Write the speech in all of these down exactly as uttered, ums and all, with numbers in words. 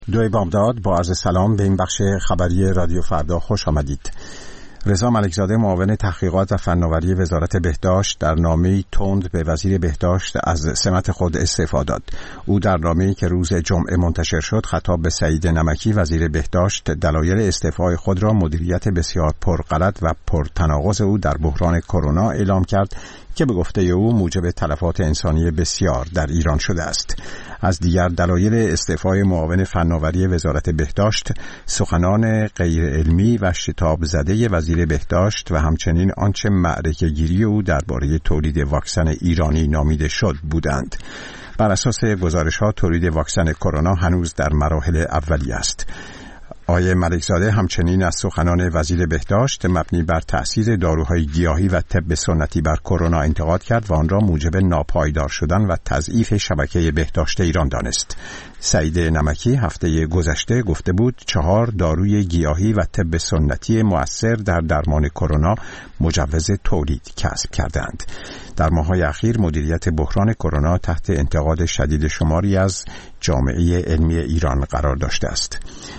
دوی بامداد با عرض سلام به این بخش خبری رادیو فردا خوش آمدید. رضا ملکزاده معاون تحقیقات و فناوری وزارت بهداشت در نامه‌ای تند به وزیر بهداشت از سمت خود استعفا داد. او در نامه‌ای که روز جمعه منتشر شد خطاب به سعید نمکی وزیر بهداشت دلایل استعفای خود را مدیریت بسیار پرغلط و پرتناقض او در بحران کرونا اعلام کرد که به گفته او موجب تلفات انسانی بسیار در ایران شده است. از دیگر دلایل استعفای معاون فناوری وزارت بهداشت سخنان غیر علمی و شتاب زده وزیر بهداشت و همچنین آنچه معرکه‌گیری او درباره تولید واکسن ایرانی نامیده شد بودند. بر اساس گزارش‌ها تولید واکسن کرونا هنوز در مراحل اولیه است. آقای ملکزاده همچنین از سخنان وزیر بهداشت مبنی بر تأثیر داروهای گیاهی و طب سنتی بر کرونا انتقاد کرد و آن را موجب ناپایدار شدن و تضعیف شبکه بهداشت ایران دانست. سعید نمکی هفته گذشته گفته بود چهار داروی گیاهی و طب سنتی مؤثر در درمان کرونا مجوز تولید کسب کردند. در ماه‌های اخیر مدیریت بحران کرونا تحت انتقاد شدید شماری از جامعه علمی ایران قرار داشته است.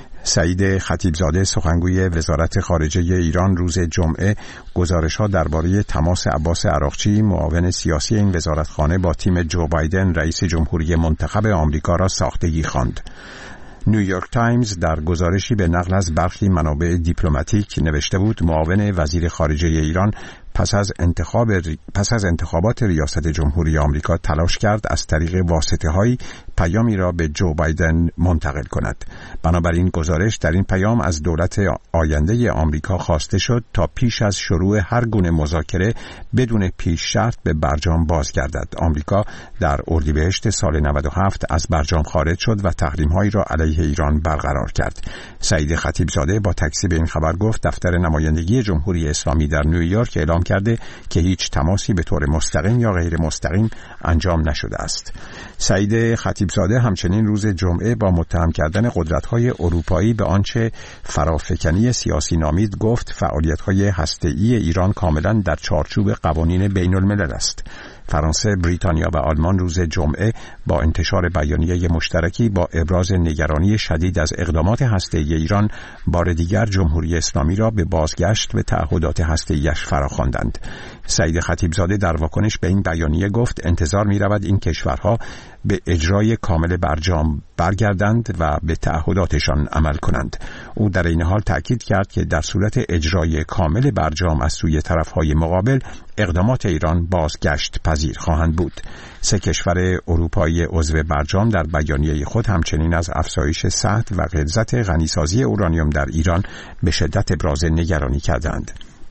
سعید خطیبزاده سخنگوی وزارت خارجه ایران روز جمعه گزارش‌ها درباره تماس عباس عراقچی معاون سیاسی این وزارتخانه با تیم جو بایدن رئیس جمهوری منتخب آمریکا را ساختگی خواند. نیویورک تایمز در گزارشی به نقل از برخی منابع دیپلماتیک نوشته بود معاون وزیر خارجه ایران پس از انتخاب پس از انتخابات ریاست جمهوری آمریکا تلاش کرد از طریق واسطه‌های پیامی را به جو بایدن منتقل کند. بنابراین گزارش در این پیام از دولت آینده آمریکا خواسته شد تا پیش از شروع هر گونه مذاکره بدون پیش شرط به برجام بازگردد. آمریکا در اردیبهشت سال نود و هفت از برجام خارج شد و تحریم‌هایی را علیه ایران برقرار کرد. سعید خطیبزاده با تکذیب این خبر گفت دفتر نمایندگی جمهوری اسلامی در نیویورک اعلام کرده که هیچ تماسی به طور مستقیم یا غیر مستقیم انجام نشده است. سعید خطیبزاده همچنین روز جمعه با متهم کردن قدرت‌های اروپایی به آنچه فرافکنی سیاسی نامید گفت فعالیت‌های هسته‌ای ایران کاملاً در چارچوب قوانین بین‌الملل است. فرانسه، بریتانیا و آلمان روز جمعه با انتشار بیانیه مشترکی با ابراز نگرانی شدید از اقدامات هسته‌ای ایران بار دیگر جمهوری اسلامی را به بازگشت به تعهدات هسته‌ایش فراخواندند. سعید خطیبزاده در واکنش به این بیانیه گفت انتظار می‌رود این کشورها به اجرای کامل برجام برگردند و به تعهداتشان عمل کنند. او در این حال تأکید کرد که در صورت اجرای کامل برجام از سوی طرف‌های مقابل اقدامات ایران بازگشت پذیر خواهند بود. سه کشور اروپایی عضو برجام در بیانیه خود همچنین از افزایش سطح و غلظت غنیسازی اورانیوم در ایران به شدت ابراز نگرانی کردند.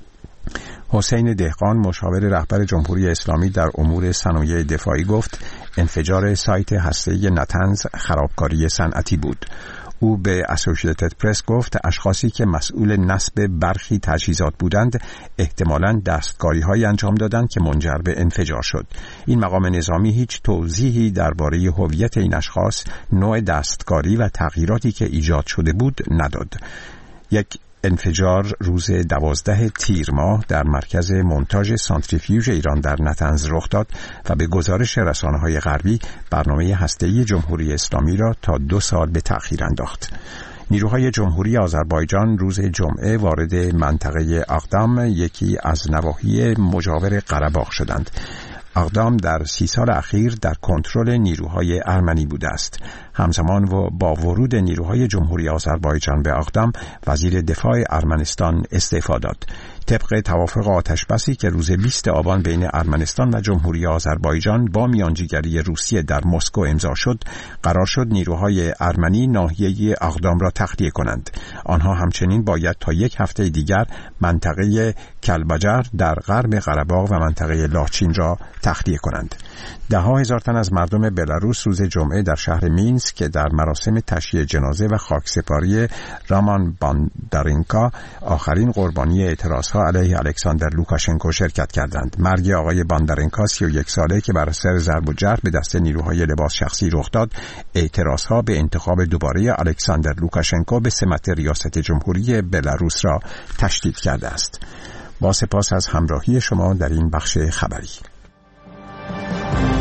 حسین دهقان مشاور رهبر جمهوری اسلامی در امور صنایع دفاعی گفت انفجار سایت هسته‌ای نتنز خرابکاری صنعتی بود. او به اسوسییتد پرس گفت اشخاصی که مسئول نصب برخی تجهیزات بودند احتمالاً دستکاری‌هایی انجام دادند که منجر به انفجار شد. این مقام نظامی هیچ توضیحی درباره هویت این اشخاص، نوع دستکاری و تغییراتی که ایجاد شده بود نداد. یک انفجار روز دوازده تیر ماه در مرکز مونتاژ سانتریفیوژ ایران در نتنز رخ داد و به گزارش رسانه‌های غربی برنامه هسته‌ای جمهوری اسلامی را تا دو سال به تأخیر انداخت. نیروهای جمهوری آذربایجان روز جمعه وارد منطقه اقدام یکی از نواحی مجاور قره‌باغ شدند. اقدام در سی سال اخیر در کنترل نیروهای ارمنی بوده است. همزمان و با ورود نیروهای جمهوری آذربایجان به اقدام وزیر دفاع ارمنستان استعفا داد. طبق توافق آتشبسی که روز بیست آبان بین ارمنستان و جمهوری آذربایجان با میانجیگری روسیه در مسکو امضا شد، قرار شد نیروهای ارمنی ناحیه اقدام را تخلیه کنند. آنها همچنین باید تا یک هفته دیگر منطقه کلبجر در غرب قره‌باغ و منطقه لاچین را تخلیه کنند. ده ها هزار تن از مردم بلاروس روز جمعه در شهر مینسک که در مراسم تشییع جنازه و خاکسپاری رامان باندارینکا آخرین قربانی اعتراضها علیه الکساندر لوکاشنکو شرکت کردند. مرگ آقای باندارینکا سی و یک ساله که بر اثر ضرب و جرح به دست نیروهای لباس شخصی رخ داد، اعتراضها به انتخاب دوباره الکساندر لوکاشنکو به سمت ریاست جمهوری بلاروس را تشدید کرده است. با سپاس از همراهی شما در این بخش خبری.